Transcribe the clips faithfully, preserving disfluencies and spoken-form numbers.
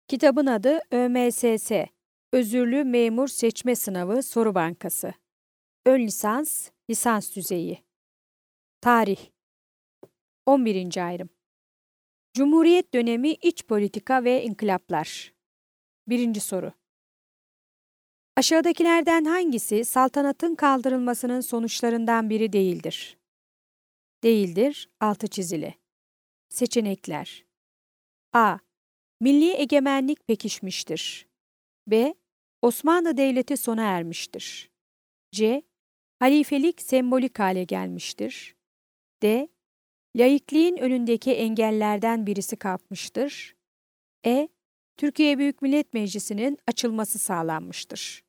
Kitabın adı Ö M S S, Özürlü Memur Seçme Sınavı Soru Bankası. Ön lisans, lisans düzeyi. Tarih. on birinci ayrım. Cumhuriyet dönemi iç politika ve inkılaplar. Birinci soru. Aşağıdakilerden hangisi saltanatın kaldırılmasının sonuçlarından biri değildir? Değildir, altı çizili. Seçenekler. A. Milli egemenlik pekişmiştir. B. Osmanlı Devleti sona ermiştir. C. Halifelik sembolik hale gelmiştir. D. Laikliğin önündeki engellerden birisi kalkmıştır. E. Türkiye Büyük Millet Meclisi'nin açılması sağlanmıştır.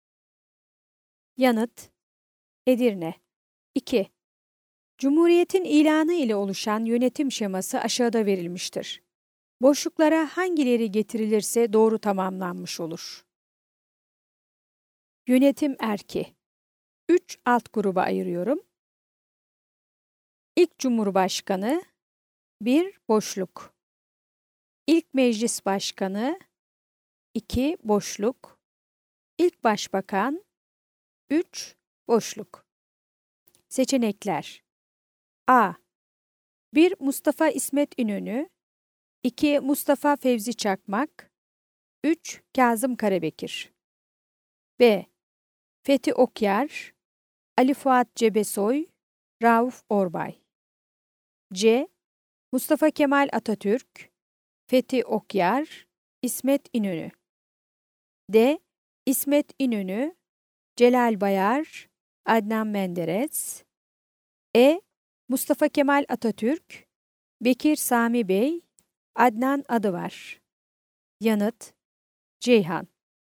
Yanıt. Edirne. iki. Cumhuriyetin ilanı ile oluşan yönetim şeması aşağıda verilmiştir. Boşluklara hangileri getirilirse doğru tamamlanmış olur. Yönetim erki. Üç alt gruba ayırıyorum. İlk Cumhurbaşkanı, bir boşluk. İlk Meclis Başkanı, iki boşluk. İlk Başbakan, üç boşluk. Seçenekler. A. bir Mustafa İsmet İnönü, iki Mustafa Fevzi Çakmak, üç Kazım Karabekir. B. Fethi Okyar, Ali Fuat Cebesoy, Rauf Orbay. C. Mustafa Kemal Atatürk, Fethi Okyar, İsmet İnönü. D. İsmet İnönü, Celal Bayar, Adnan Menderes. E. Mustafa Kemal Atatürk, Bekir Sami Bey, Adnan Adıvar. Yanıt. Ceyhan.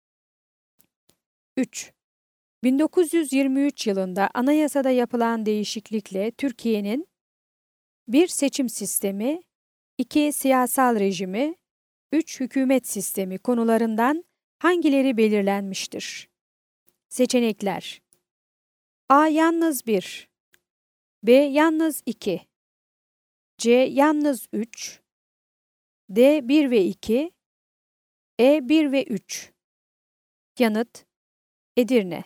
üç. bin dokuz yüz yirmi üç yılında anayasada yapılan değişiklikle Türkiye'nin bir Seçim sistemi, iki Siyasal rejimi, üç Hükümet sistemi konularından hangileri belirlenmiştir? Seçenekler. A. Yalnız bir, B. Yalnız iki, C. Yalnız üç, D. bir ve iki, E. bir ve üç. Yanıt. Edirne.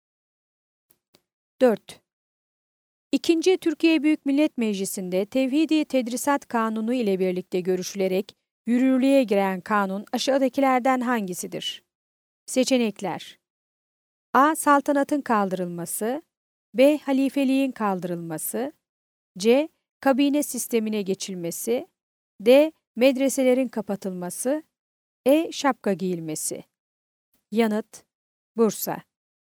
dört. İkinci Türkiye Büyük Millet Meclisi'nde Tevhidi Tedrisat Kanunu ile birlikte görüşülerek yürürlüğe giren kanun aşağıdakilerden hangisidir? Seçenekler. A. Saltanatın kaldırılması, B. Halifeliğin kaldırılması, C. Kabine sistemine geçilmesi, D. Medreselerin kapatılması, E. Şapka giyilmesi. Yanıt. Bursa.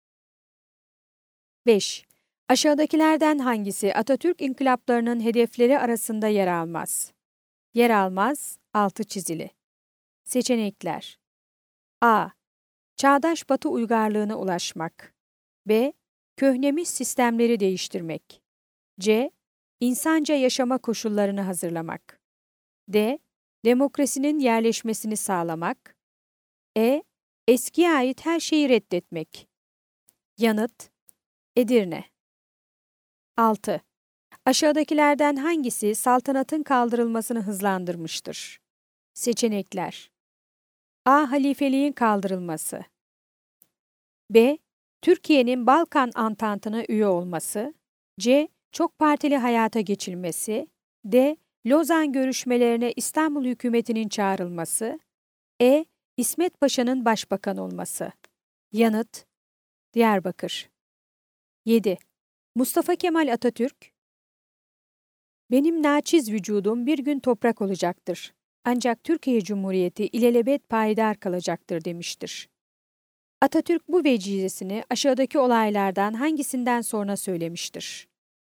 beş. Aşağıdakilerden hangisi Atatürk inkılaplarının hedefleri arasında yer almaz? Yer almaz, altı çizili. Seçenekler. A. Çağdaş Batı uygarlığına ulaşmak. B. Köhnemiş sistemleri değiştirmek. C. İnsanca yaşama koşullarını hazırlamak. D. Demokrasinin yerleşmesini sağlamak. E. Eskiye ait her şeyi reddetmek. Yanıt. Edirne. altı. Aşağıdakilerden hangisi saltanatın kaldırılmasını hızlandırmıştır? Seçenekler. A. Halifeliğin kaldırılması. B. Türkiye'nin Balkan Antantı'na üye olması. C. Çok partili hayata geçilmesi. D. Lozan görüşmelerine İstanbul hükümetinin çağrılması. E. İsmet Paşa'nın başbakan olması. Yanıt. Diyarbakır. yedi. Mustafa Kemal Atatürk, benim naçiz vücudum bir gün toprak olacaktır. Ancak Türkiye Cumhuriyeti ilelebet payidar kalacaktır demiştir. Atatürk bu vecizesini aşağıdaki olaylardan hangisinden sonra söylemiştir?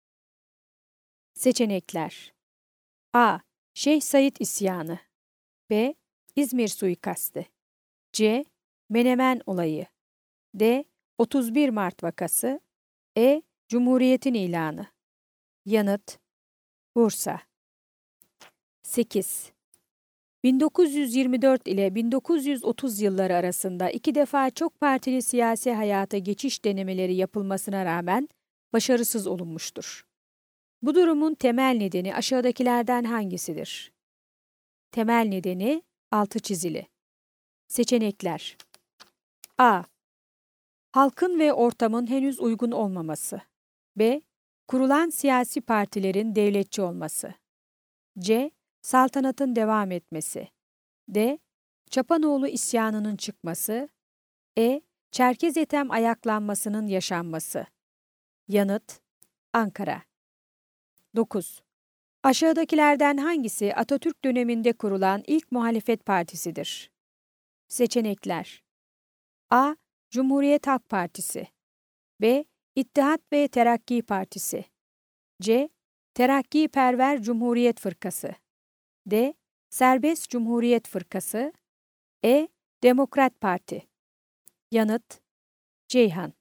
Seçenekler. A. Şeyh Said isyanı. B. İzmir suikastı. C. Menemen olayı. D. otuz bir Mart vakası. E. Cumhuriyetin ilanı. Yanıt. Bursa. sekiz. bin dokuz yüz yirmi dört ile bin dokuz yüz otuz yılları arasında iki defa çok partili siyasi hayata geçiş denemeleri yapılmasına rağmen başarısız olunmuştur. Bu durumun temel nedeni aşağıdakilerden hangisidir? Temel nedeni altı çizili. Seçenekler: A. Halkın ve ortamın henüz uygun olmaması. B. Kurulan siyasi partilerin devletçi olması. C. Saltanatın devam etmesi. D. Çapanoğlu isyanının çıkması. E. Çerkez Ethem ayaklanmasının yaşanması. Yanıt: Ankara. dokuz. Aşağıdakilerden hangisi Atatürk döneminde kurulan ilk muhalefet partisidir? Seçenekler: A. Cumhuriyet Halk Partisi. B. İttihat ve Terakki Partisi. C. Terakkiperver Cumhuriyet Fırkası. D. Serbest Cumhuriyet Fırkası. E. Demokrat Parti. Yanıt: Ceyhan.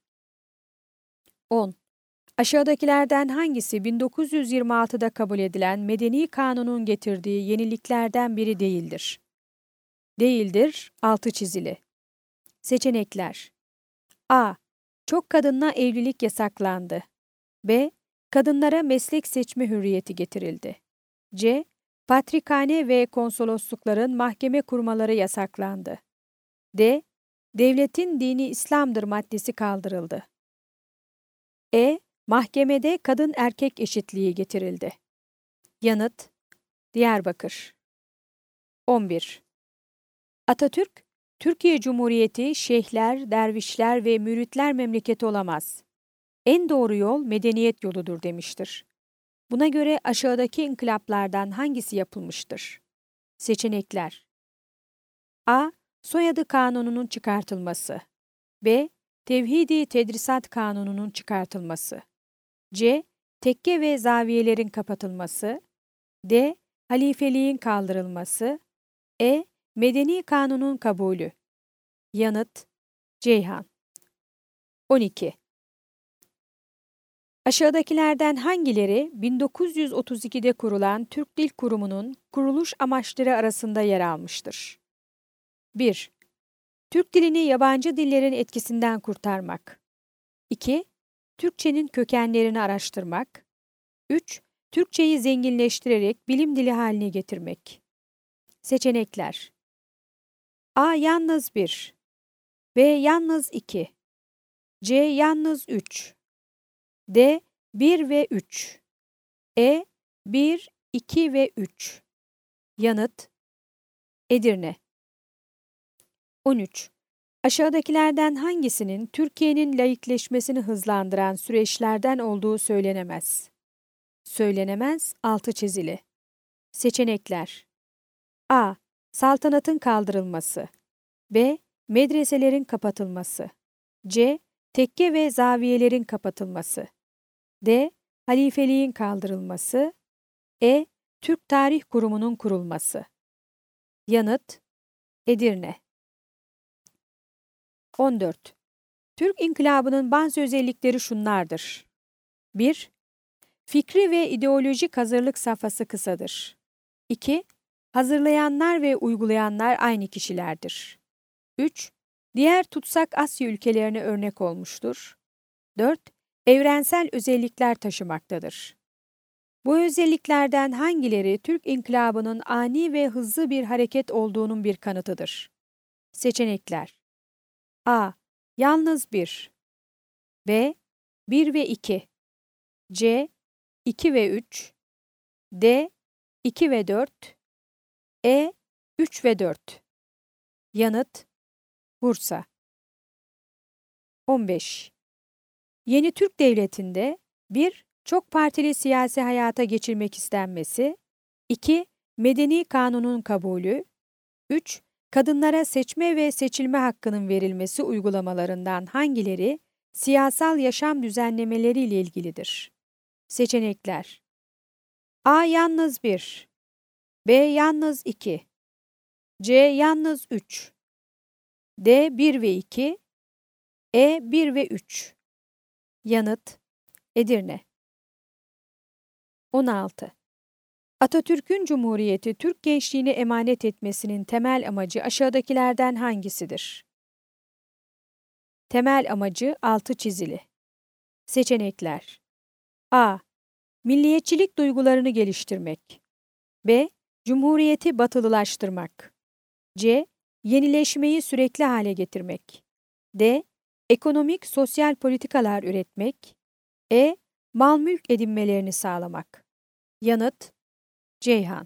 on. Aşağıdakilerden hangisi bin dokuz yüz yirmi altıda kabul edilen Medeni Kanun'un getirdiği yeniliklerden biri değildir? Değildir, altı çizili. Seçenekler: A. Çok kadınla evlilik yasaklandı. B. Kadınlara meslek seçme hürriyeti getirildi. C. Patrikhane ve konsoloslukların mahkeme kurmaları yasaklandı. D. Devletin dini İslam'dır maddesi kaldırıldı. E. Mahkemede kadın erkek eşitliği getirildi. Yanıt: Diyarbakır. on bir. Atatürk, Türkiye Cumhuriyeti şeyhler, dervişler ve müritler memleketi olamaz. En doğru yol medeniyet yoludur demiştir. Buna göre aşağıdaki inkılaplardan hangisi yapılmıştır? Seçenekler: A. Soyadı Kanunu'nun çıkartılması. B. Tevhidi Tedrisat Kanunu'nun çıkartılması. C. Tekke ve zaviyelerin kapatılması. D. Halifeliğin kaldırılması. E. Medeni Kanunun kabulü. Yanıt: Ceyhan. on iki. Aşağıdakilerden hangileri bin dokuz yüz otuz ikide kurulan Türk Dil Kurumu'nun kuruluş amaçları arasında yer almıştır? bir. Türk dilini yabancı dillerin etkisinden kurtarmak. iki. Türkçenin kökenlerini araştırmak. üç. Türkçeyi zenginleştirerek bilim dili haline getirmek. Seçenekler: A. Yalnız bir. B. Yalnız iki. C. Yalnız üç. D. bir ve üç. E. bir, iki ve üç. Yanıt: Edirne. on üç. Aşağıdakilerden hangisinin Türkiye'nin laikleşmesini hızlandıran süreçlerden olduğu söylenemez? Söylenemez, altı çizili. Seçenekler: A. Saltanatın kaldırılması. B. Medreselerin kapatılması. C. Tekke ve zaviyelerin kapatılması. D. Halifeliğin kaldırılması. E. Türk Tarih Kurumu'nun kurulması. Yanıt: Edirne. on dört. Türk İnkılabı'nın bazı özellikleri şunlardır. bir. Fikri ve ideolojik hazırlık safhası kısadır. iki. Hazırlayanlar ve uygulayanlar aynı kişilerdir. üç. Diğer tutsak Asya ülkelerine örnek olmuştur. dört. Evrensel özellikler taşımaktadır. Bu özelliklerden hangileri Türk İnkılabı'nın ani ve hızlı bir hareket olduğunun bir kanıtıdır? Seçenekler: A. Yalnız bir. B. bir ve iki. C. iki ve üç. D. iki ve dört. E. üç ve dört. Yanıt: Bursa. on beş. Yeni Türk Devleti'nde bir. Çok partili siyasi hayata geçirmek istenmesi. iki. Medeni Kanunun kabulü. üç. Kadınlara seçme ve seçilme hakkının verilmesi uygulamalarından hangileri siyasal yaşam düzenlemeleriyle ilgilidir? Seçenekler: A. Yalnız bir. B. Yalnız iki. C. Yalnız üç. D. bir ve iki. E. bir ve üç. Yanıt: Edirne. on altı. Atatürk'ün Cumhuriyeti Türk gençliğine emanet etmesinin temel amacı aşağıdakilerden hangisidir? Temel amacı altı çizili. Seçenekler: A. Milliyetçilik duygularını geliştirmek. B. Cumhuriyeti batılılaştırmak. C. Yenileşmeyi sürekli hale getirmek. D. Ekonomik, sosyal politikalar üretmek. E. Mal mülk edinmelerini sağlamak. Yanıt: Ceyhan.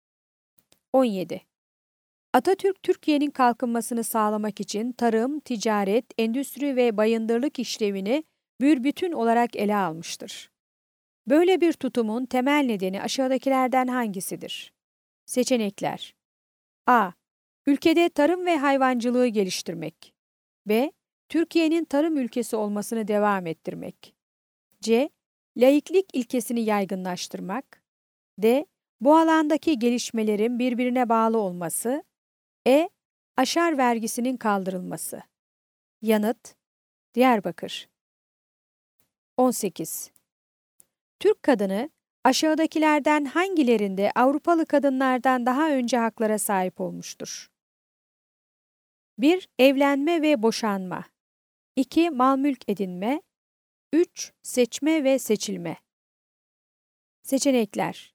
on yedi. Atatürk, Türkiye'nin kalkınmasını sağlamak için tarım, ticaret, endüstri ve bayındırlık işlevini bir bütün olarak ele almıştır. Böyle bir tutumun temel nedeni aşağıdakilerden hangisidir? Seçenekler: A. Ülkede tarım ve hayvancılığı geliştirmek. B. Türkiye'nin tarım ülkesi olmasını devam ettirmek. C. Laiklik ilkesini yaygınlaştırmak. D. Bu alandaki gelişmelerin birbirine bağlı olması. E. Aşar vergisinin kaldırılması. Yanıt: Diyarbakır. on sekiz. Türk kadını aşağıdakilerden hangilerinde Avrupalı kadınlardan daha önce haklara sahip olmuştur? bir. Evlenme ve boşanma. iki. Mal mülk edinme. üç. Seçme ve seçilme. Seçenekler: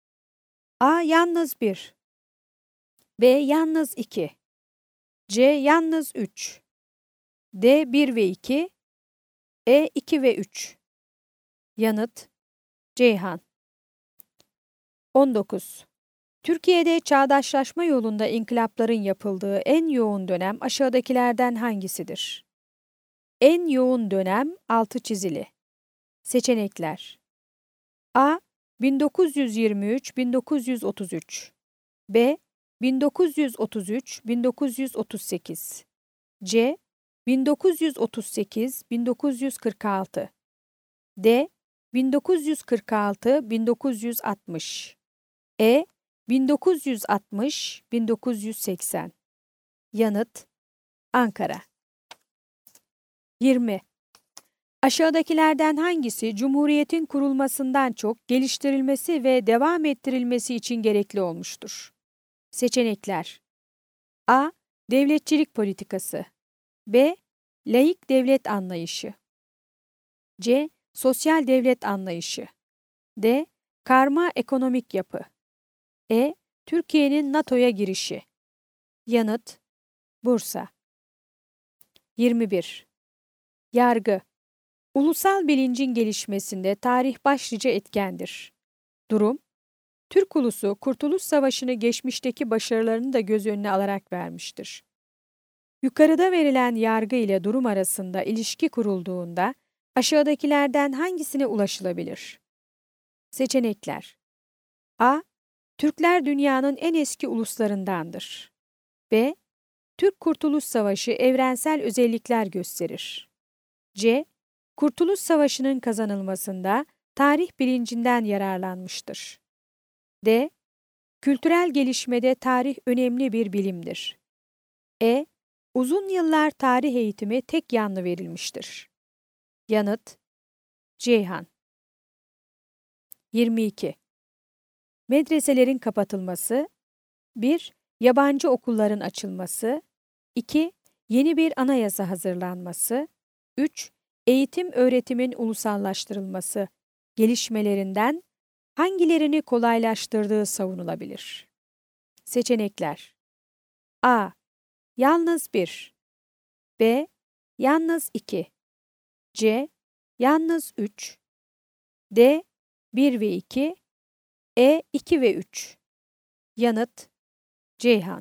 A. Yalnız bir. B. Yalnız iki. C. Yalnız üç. D. bir ve iki. E. iki ve üç. Yanıt: Ceyhan. on dokuz. Türkiye'de çağdaşlaşma yolunda inkılapların yapıldığı en yoğun dönem aşağıdakilerden hangisidir? En yoğun dönem altı çizili. Seçenekler: A. bin dokuz yüz yirmi üç - bin dokuz yüz otuz üç. B. bin dokuz yüz otuz üç - bin dokuz yüz otuz sekiz. C. bin dokuz yüz otuz sekiz - bin dokuz yüz kırk altı. D. bin dokuz yüz kırk altı - bin dokuz yüz altmış. E. bin dokuz yüz altmış - bin dokuz yüz seksen. Yanıt: Ankara. yirmi. Aşağıdakilerden hangisi Cumhuriyet'in kurulmasından çok geliştirilmesi ve devam ettirilmesi için gerekli olmuştur? Seçenekler: A. Devletçilik politikası. B. Laik devlet anlayışı. C. Sosyal devlet anlayışı. D. Karma ekonomik yapı. E. Türkiye'nin NATO'ya girişi. Yanıt: Bursa. yirmi bir. Yargı. Ulusal bilincin gelişmesinde tarih başlıca etkendir. Durum: Türk ulusu Kurtuluş Savaşı'nı geçmişteki başarılarını da göz önüne alarak vermiştir. Yukarıda verilen yargı ile durum arasında ilişki kurulduğunda aşağıdakilerden hangisine ulaşılabilir? Seçenekler: A. Türkler dünyanın en eski uluslarındandır. B. Türk Kurtuluş Savaşı evrensel özellikler gösterir. C. Kurtuluş Savaşı'nın kazanılmasında tarih bilincinden yararlanmıştır. D. Kültürel gelişmede tarih önemli bir bilimdir. E. Uzun yıllar tarih eğitimi tek yanlı verilmiştir. Yanıt: Ceyhan. yirmi iki. Medreselerin kapatılması. bir. Yabancı okulların açılması. iki. Yeni bir anayasa hazırlanması. üç. Eğitim öğretimin ulusallaştırılması gelişmelerinden hangilerini kolaylaştırdığı savunulabilir? Seçenekler: A. Yalnız bir. B. Yalnız iki. C. Yalnız üç. D. bir ve iki. E. iki ve üç. Yanıt: Ceyhan.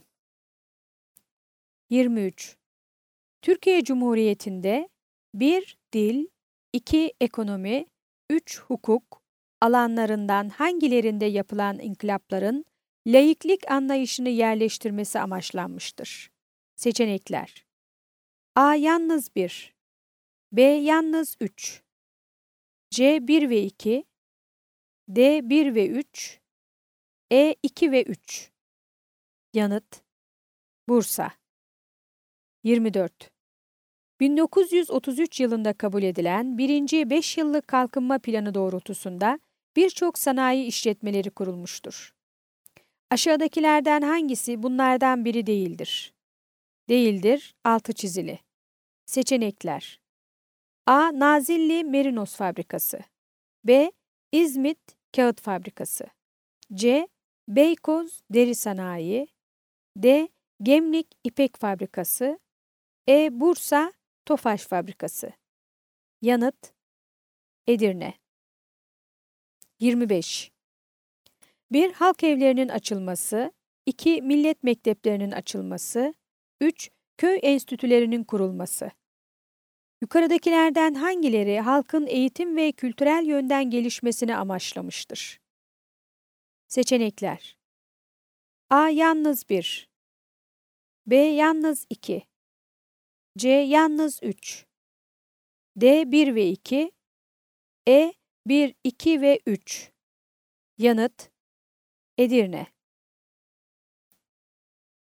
yirmi üç. Türkiye Cumhuriyeti'nde bir. Dil, iki. Ekonomi, üç. Hukuk alanlarından hangilerinde yapılan inkılapların laiklik anlayışını yerleştirmesi amaçlanmıştır? Seçenekler: A. Yalnız bir. B. Yalnız üç. C. bir ve iki. D. bir ve üç. E. iki ve üç. Yanıt: Bursa. yirmi dört. bin dokuz yüz otuz üç yılında kabul edilen birinci beş yıllık kalkınma planı doğrultusunda birçok sanayi işletmeleri kurulmuştur. Aşağıdakilerden hangisi bunlardan biri değildir? Değildir, altı çizili. Seçenekler: A. Nazilli Merinos Fabrikası. B. İzmit Kağıt Fabrikası. C. Beykoz Deri Sanayi. D. Gemlik İpek Fabrikası. E. Bursa Tofaş Fabrikası. Yanıt: Edirne. yirmi beş. bir. Halk evlerinin açılması. iki. Millet mekteplerinin açılması. üç. Köy enstitülerinin kurulması. Yukarıdakilerden hangileri halkın eğitim ve kültürel yönden gelişmesini amaçlamıştır? Seçenekler: A. Yalnız bir. B. Yalnız iki. C. Yalnız üç. D. bir ve iki. E. bir, iki ve üç. Yanıt: Edirne.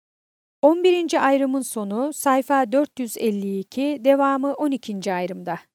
on birinci ayrımın sonu sayfa dört yüz elli iki, devamı on ikinci ayrımda.